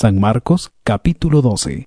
San Marcos, capítulo 12.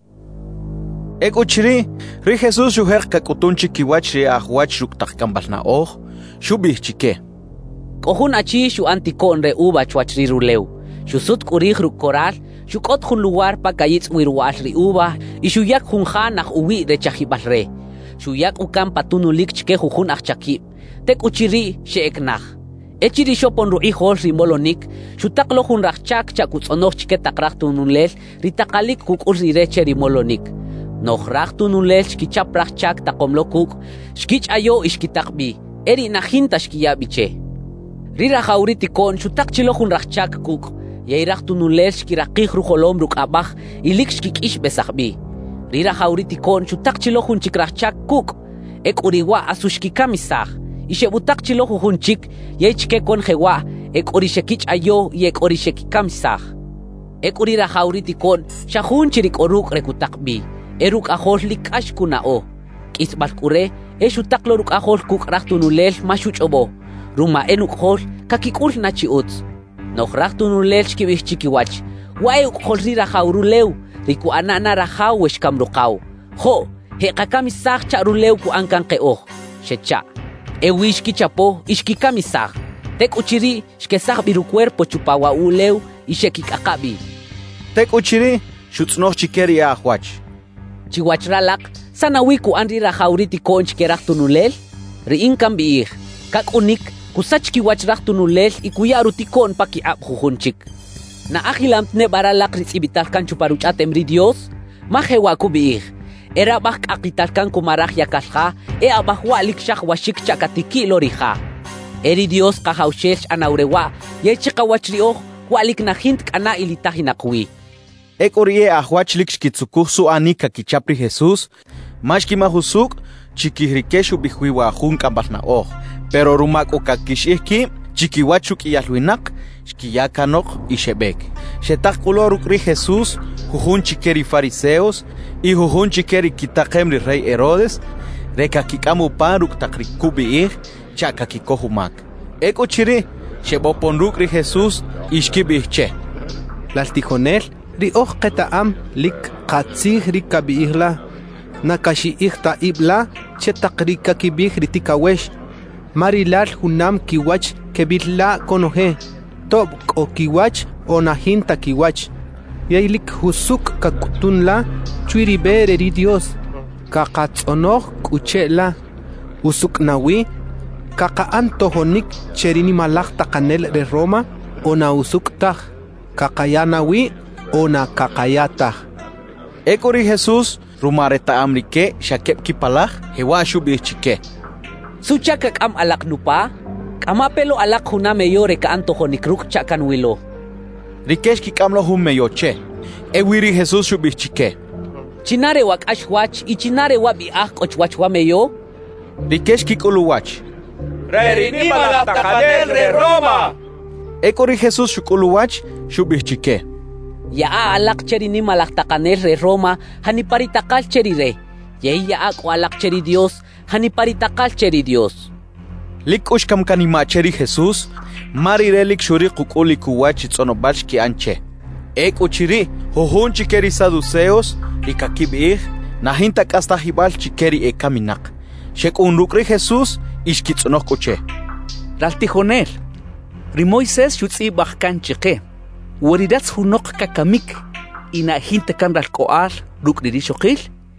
Ekuchiri, ri Jesús shuher kakutunchi kiwachri ahwach ruktakambal shubih chike. Kohun achi shu antikon re uba chwachri ruleu. Shu sut kurih rukoral, shu kot hun lugar pa kayitz wirwal ri uba, y shu yak hun khanach uwi re chahibal re. Shu yak ukam patunulik chike hun achakib. Tek uchiri sheeknach. Echiri shopon ru'i hol rimolonik, shu taklo hun rachak chakutsonoch chike takrak tunulel, ritakalik kukul rireche rimolonik. Nohrach tunulel shkichaprach chak takomlo kuk, shkich ayo ishkitakbi, eri nahinta shkiyabiche. Rira hauritikon shutak chilohun rachak kuk, yairach tunulel shkirakih ruholom rukabach, ilik shkikish besakbi. Rira hauritikon shutak chilohun chikrachak kuk, ek uriwa asushkikamisach, ishebutak chilohun chik, yaichke kon hewa, ek orishekich ayo, yek orishekikamisach. Ek urira hauritikon, shahun chirik oruk rekutakbi. Eruk ahol lik ashkunao. Kisbalkure, eshutaklo ruk ahol kuk rachtunulel mashuchobo. Ruma enuk hol, kakikul nachiuts. Noch rachtunulel shkibich chikiwach. Waeuk hol rira hauruleu, riku anana rahaw weshkamrukau. Ho, he kakamisach charuleu ku ankankeo. Shecha. Ewishki chapo, ishkikamisach. Tek uchiri, shkesach biru cuerpo chupawa uleu, ishekikakabi. Tek uchiri, shutznoch chikeri ahwach. Chihuachralak, sanawiku anri rahauriti conch kerach tunulel, riinkam biir, kak unik, kusach kiwachrach tunulel, ikuyaruti kon paki ap jujunchik. Na ahilam tne baralak ritzibital kan chuparuch atemri Dios, mahewaku biir, era bak akital kan kumarach yakalha, abahwalik shach washik chakatiki lorija. Eri Dios kahaushech anaurewa, yechikawachrio, walik nahint kana ilitahinakwi. Ekorie ahwachlik shkitsukuh su anika kichapri Jesús, mashkimahusuk, chikihrikeshu bihuiwa junkambalnaoj, pero rumak okakishihki, chikiwachuk iyalwinak, shkiyakanok ishebek. Shetakuloruk ri Jesús, jujun chikeri fariseos, y jujun chikeri kitakemri rey Herodes, rekakikamu paruk takrikubiih, chakakikohumak. Eko chiri, sheboponruk ri Jesús, ishkibihche. Laltijonel, ri qetaam lik qatzih rikabiihla nakashiih taibla chetaqrika kibih ritikawesh marilal hunam kiwach kebilla konohe tob o kiwach onahinta kiwach yailik husuk kakutunla chuiribere ri Dios kaqatzonoh kuchela usuk nawi kaqaan tohonik cherini malach taqanel de Roma ona usuk taj kaqayanawi ona kakayata. Ekori Jesús, rumareta amrike, shakep kipalach, hewashu bichike. Suchakak am alak nupa, kamapelo alak hunameyore ka antohonikruk chakan wilo. Rikesh kikamlo humeyoche. Ewiri Jesús shubichike. Chinare wak ashwach, y chinare wabi ochwach wameyo. Rikesh kikuluwach. Rerini malatakanel re Roma. Ekori Jesús shukuluwach, shubichike. Ya alak cheri ni malaktakanel re Roma, haniparitakal cheri re. Ya alak cheri Dios, haniparitakal cheri Dios. Likush kamkanima cheri Jesús, marirelik shuri kukuli kuwachi tzonobachki anche. Ekuchiri, jujun chikeri saduceos, ikakibih, nahinta kasta hibal chikeri ekaminak. Shek unrukri Jesús, ishkitzonok kuche. Raltijonel, Rimoises shutzi bachkan chike. Waridats hunok kakamik ina hinta kan ralkoal ruk dirishokil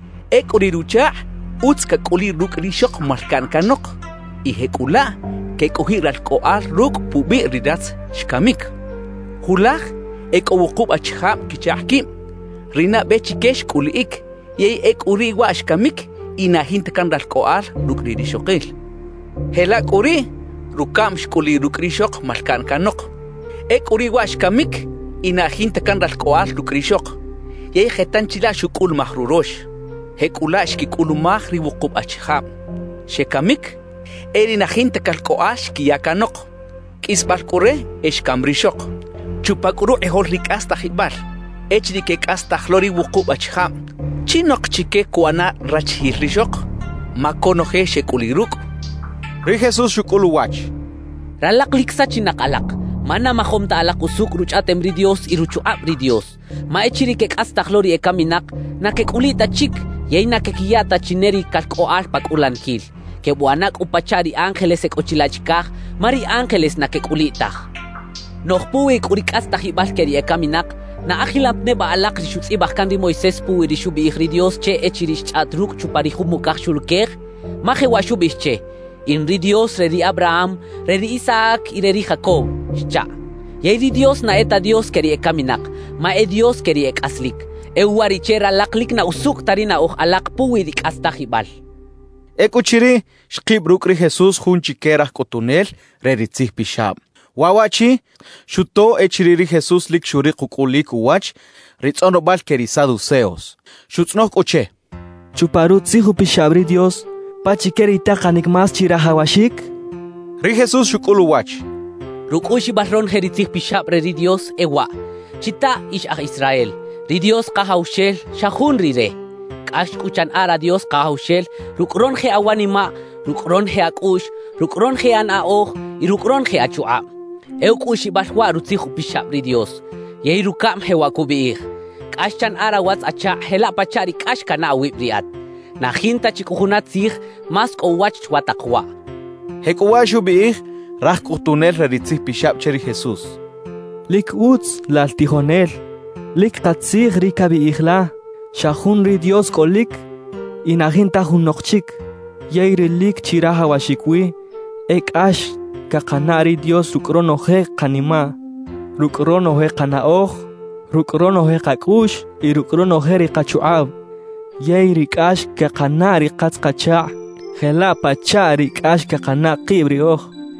ek orirucha uts kakuli ruk rishok markan kanok i hekula ke kohi ralkoal ruk pubi ridats shkamik hulach ek owukub achham kichahkim rina bechikesh kuliik yei ek uri wa shkamik ina hinta kan ralkoal ruk dirishokil helak uri rukam shkuli ruk rishok markan kanok ek uri wa shkamik ina hinta kan ralkoal rukrishok yei hetan chila shukul mahrurosh hekula shkikul mahri wukub achham shekamik erina hinta kalkoal shkiyakanok kisbalkure eshkamrishok chupakuru ehol rikasta hibal echri ke kasta hlori wukub achham chinok chike kuana rachhirishok makonohe shekuliruk ri Jesús shukuluwach. Ralak liksa chinak alak Mana mahom ta ala kusuk ruchatem ri Dios y ruchuap ri Dios. Ma echiri ke hasta gloria kaminak na ke kulita chik yeina ke kiyata chineri kalkoal pakulan kil. Ke buanak upachari ángeles ek ochilachikah mari ángeles na ke kulita. Nohpuwi kurik hasta hibal keri kaminak na akhilap ne ba alak rishut ibahkan ri Moisés puwi rishubi ri Dios che echirish chatruk chupari humukah shulker. Ma khewashubi che. In ri Dios re Abraham, re Isaac y re Jacob. Cha. Yei ri Dios na eta Dios keri kaminak, ma e Dios keri aslik. E warichera laklik na usuk tarina alak puwi dik hasta hibal. Ekuchiri shqibruk ri Jesús hunchikerah kotunel re ritzih pishab. Wawachi shuto echiri ri Jesús lik shuri kukulik uwach ritzonobal keri saduceos. Shutznoh koche. Chuparut zihu pishab ri Dios. Pachikeri takanik mas chirahawashik. Ri Jesús shukulu wach. Rukushi barron heritzih pishab re ri Dios ewa. Chita ish Israel. Ri Dios kahaushel shahun rire. Kash kuchan ara Dios kahaushel. Rukron he awanima. Rukron he akush. Rukron he anaoh. Y rukron he achua. Eukushi barwa rutzihu pishab ri Dios. Yei rukam he wakubiir. Kash chan ara wats acha hela pachari kash kana wibriat. Na hinta chikuhunat zich mas ko wach chwatakwa. Hekuwashu biih rah kutunel reritzih pishab cheri Jesús. Lik uts laltijonel. Lik katzih rika biihla. Shahun ri Dios kolik. Inahinta hunokchik. Yeiri lik chiraha washikwi. Ek ash kakanari Dios rukrono he kanima. Rukrono he kanaoh. Rukrono he kakush. Y rukrono he rikachuab. Yeiri kash kakanari katskacha. Hela pachari kash kakana kibrioh.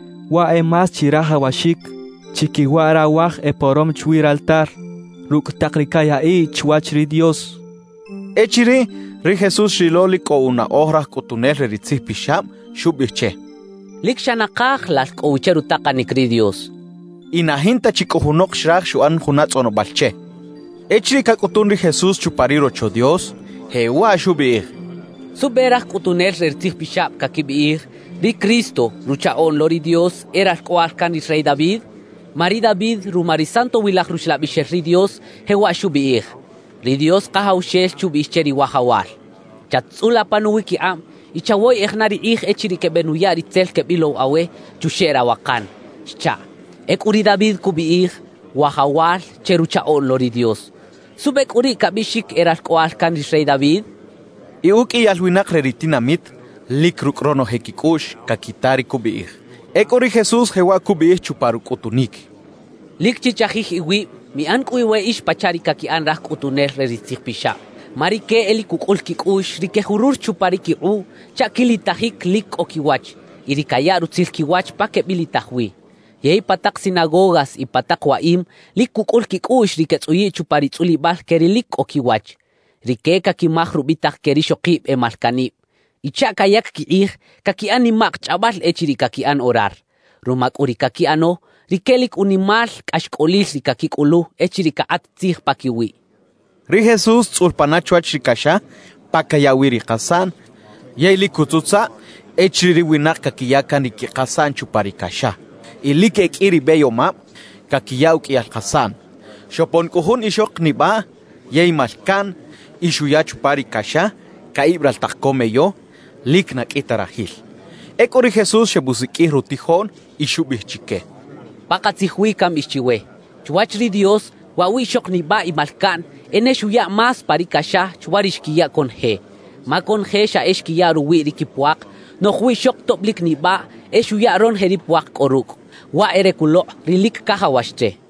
Wa e mas chiraha washik. Chikiwara wah e porom chwir altar. Ruk takrikaya i chwachri Dios. Echiri ri Jesús shiloli ko una ohra kotunel reritzih pishab shubihche. Lik shanakah las ko ucheru takanik ri Dios. Inahinta chikuhunok shrach shuan hunat onobalche. Echiri kakutun ri Jesús chupariro cho Dios. Hewa shubih. Suberah kutunel reritzih pishab kakibiir. Ri Cristo ruchaon lori Dios era koarkan Rey David. Mari David rumari santo wilach rushlabisher ri Dios hewa shubih. Ri Dios kahaushel chubisheri wahawal. Chatzula panuwiki am. Ichawoy echnari echiri ke benuyari tzel ke bilo awe chushera wakan. Cha. Ekuri David kubiir wahawal cheruchaon lori Dios. Subek uri kabishik era koarkan Rey David. Iuki yalwinak reritinamit. Lik rukrono hekikush kakitari kubiir. Ekori Jesús hewa kubiir chuparukutunik. Lik chichahih iwi mi an kuiwe ish pachari kakian rak kutunel reritzih pisha. Marike eli kukulkikush rike hurur chupariki u chakilitahik lik okiwach. Irikayaru tzilkiwach pakebilitahwi. Yei patak sinagogas y patak waim lik kukulkikush rike tsuyi chuparitzuli bal kerilik okiwach. Rike kakimah rubitak kerishokib emalkanib. Icha kayak kiih kakian nimak chabal echiri kakian orar. Rumak uri kakiano rikelik unimal kashkolil rikakikulu echiri kaat tzih pakiwi. Ri Jesús tzulpanachuach rikasha pakayawiri kasan. Yeili kututsa echiri winak kakiyakan rikikasan chuparikasha. Ilik ekiri beyoma kakiyauk ial kasan. Shopon kuhun ishok niba yei malkan ishuya chuparikasha kaibral takkomeyo. Liknak itarahil. Ekori Jesús shebusiki rutijón y shubihchike. Pakatzihwi kam ishchiwe. Chuachri Dios, wawi shok ni ba imalkan, eneshuya mas parikasha chuarishkiya con he. Ma con he sha eshkiya ruwi rikipuak, no hui shok toplik ni ba, eshuya ron heripuak koruk. Wa erekulo rilik kahawashche.